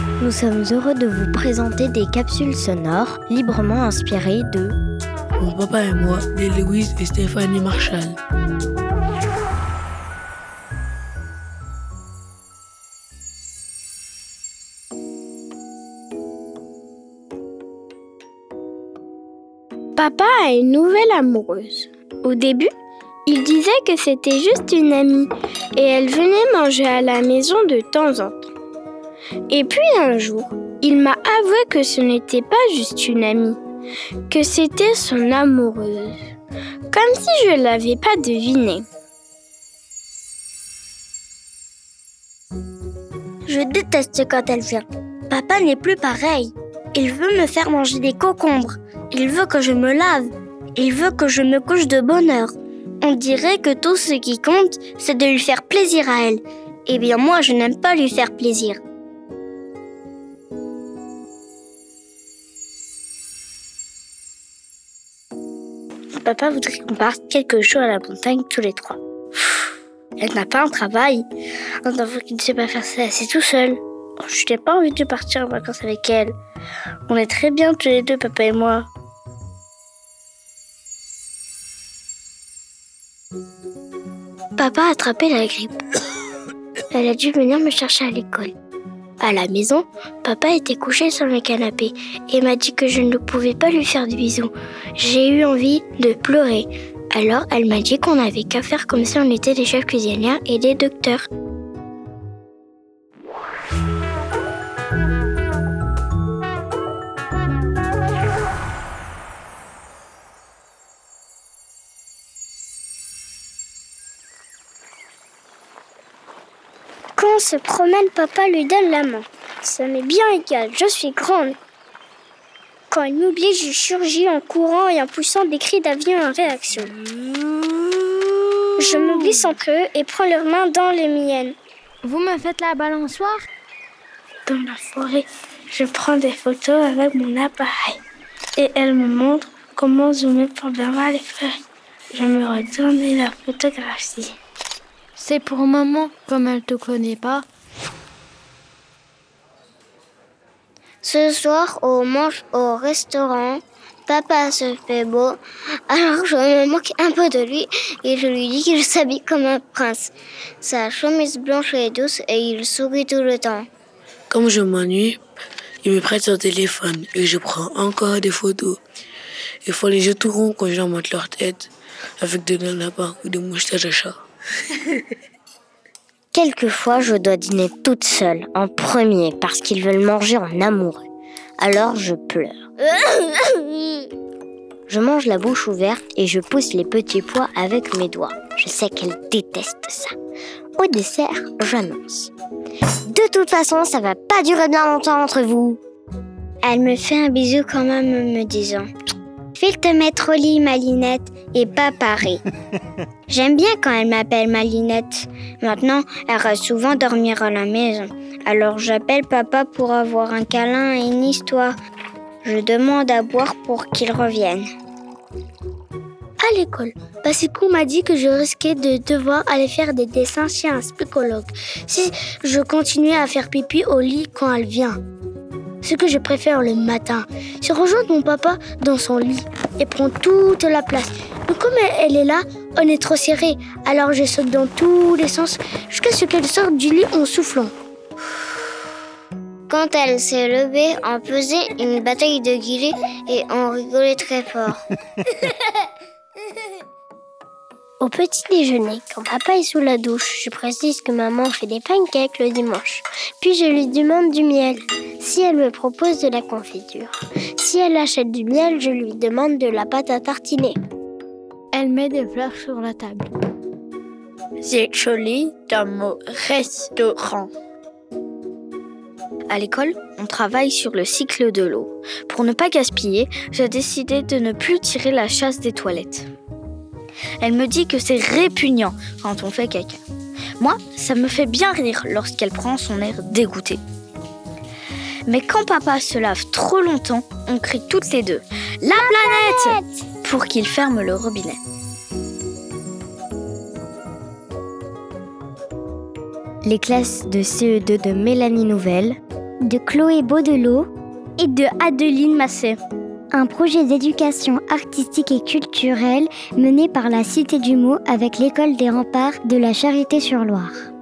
Nous sommes heureux de vous présenter des capsules sonores librement inspirées de Mon papa et moi, de Louise et Stéphanie Marshall. Papa a une nouvelle amoureuse. Au début, il disait que c'était juste une amie et elle venait manger à la maison de temps en temps. Et puis un jour, il m'a avoué que ce n'était pas juste une amie, que c'était son amoureuse. Comme si je ne l'avais pas deviné. Je déteste quand elle vient. Papa n'est plus pareil. Il veut me faire manger des concombres. Il veut que je me lave. Il veut que je me couche de bonne heure. On dirait que tout ce qui compte, c'est de lui faire plaisir à elle. Eh bien, moi, je n'aime pas lui faire plaisir. Papa voudrait qu'on parte quelque chose à la montagne tous les trois. Elle n'a pas un travail. Un enfant qui ne sait pas faire ça, c'est tout seul. Je n'ai pas envie de partir en vacances avec elle. On est très bien tous les deux, papa et moi. Papa a attrapé la grippe. Elle a dû venir me chercher à l'école. À la maison, papa était couché sur le canapé et m'a dit que je ne pouvais pas lui faire de bisous. J'ai eu envie de pleurer. Alors, elle m'a dit qu'on n'avait qu'à faire comme si on était des chefs cuisinières et des docteurs. Quand on se promène, papa lui donne la main. Ça m'est bien égal, je suis grande. Quand il m'oublie, je surgis en courant et en poussant des cris d'avion en réaction. Je me glisse entre eux et prends leurs mains dans les miennes. Vous me faites la balançoire? Dans la forêt, je prends des photos avec mon appareil. Et elle me montre comment zoomer pour bien voir les feuilles. Je me retourne et la photographie. C'est pour maman, comme elle te connaît pas. Ce soir, on mange au restaurant. Papa se fait beau, alors je me moque un peu de lui et je lui dis qu'il s'habille comme un prince. Sa chemise blanche est douce et il sourit tout le temps. Comme je m'ennuie, il me prête son téléphone et je prends encore des photos. Ils font les yeux tout ronds quand je leur montre leur tête avec des dents de lapin ou des moustaches de chat. Quelquefois, je dois dîner toute seule, en premier, parce qu'ils veulent manger en amoureux. Alors, je pleure. Je mange la bouche ouverte et je pousse les petits pois avec mes doigts. Je sais qu'elle déteste ça. Au dessert, j'annonce. De toute façon, ça va pas durer bien longtemps entre vous. Elle me fait un bisou quand même en me disant « File te mettre au lit, Malinette, et pas pareil. » J'aime bien quand elle m'appelle Malinette. Maintenant, elle reste souvent dormir à la maison. Alors j'appelle papa pour avoir un câlin et une histoire. Je demande à boire pour qu'il revienne. À l'école, Bassikou m'a dit que je risquais de devoir aller faire des dessins chez un spécologue si je continuais à faire pipi au lit quand elle vient. Ce que je préfère le matin, c'est rejoindre mon papa dans son lit et prendre toute la place. Mais comme elle est là, on est trop serré, alors je saute dans tous les sens jusqu'à ce qu'elle sorte du lit en soufflant. Quand elle s'est levée, on faisait une bataille de guillis et on rigolait très fort. Au petit déjeuner, quand papa est sous la douche, je précise que maman fait des pancakes le dimanche. Puis je lui demande du miel. Si elle me propose de la confiture. Si elle achète du miel, je lui demande de la pâte à tartiner. Elle met des fleurs sur la table. C'est joli dans mon restaurant. À l'école, on travaille sur le cycle de l'eau. Pour ne pas gaspiller, j'ai décidé de ne plus tirer la chasse des toilettes. Elle me dit que c'est répugnant quand on fait caca. Moi, ça me fait bien rire lorsqu'elle prend son air dégoûté. Mais quand papa se lave trop longtemps, on crie toutes les deux « La planète !» pour qu'il ferme le robinet. Les classes de CE2 de Mélanie Nouvelle, de Chloé Baudelot et de Adeline Massé. Un projet d'éducation artistique et culturelle mené par la Cité du Mot avec l'École des Remparts de la Charité-sur-Loire.